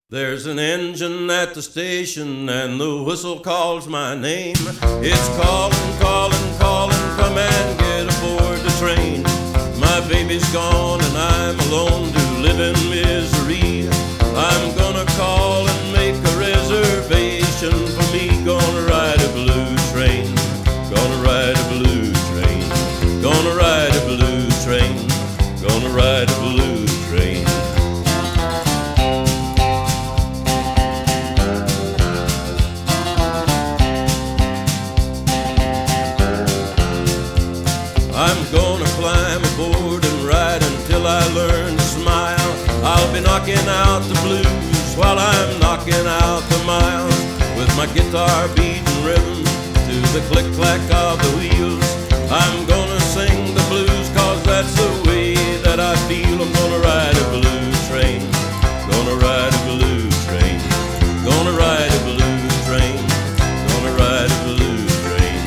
There's an engine at the station and the whistle calls my name. It's calling, calling, calling, come and get aboard the train. My baby's gone and I'm alone to live in misery. I'm gonna call and make a reservation for me. Gonna ride a blue train, gonna ride a blue train, gonna ride a blue train, gonna ride a blue train. I'm gonna climb aboard and ride until I learn to smile. I'll be knocking out the blues while I'm knocking out the miles, with my guitar beating rhythm to the click-clack of the wheels. I'm gonna sing the blues 'cause that's the way that I feel. I'm gonna ride a blue train, gonna ride a blue train, gonna ride a blue train, gonna ride a blue train.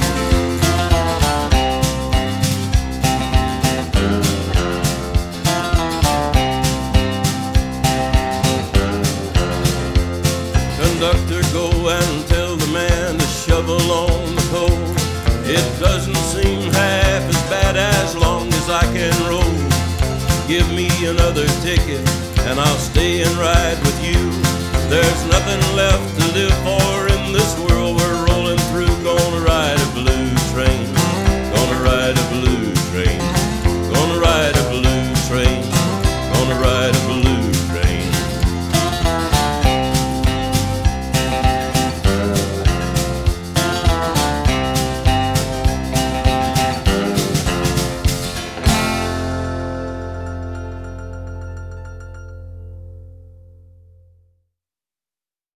Conductor, go and tell the man to shovel on the coal. It doesn't seem half as bad as long as I can roll. Give me another ticket and I'll stay and ride with you. There's nothing left to live for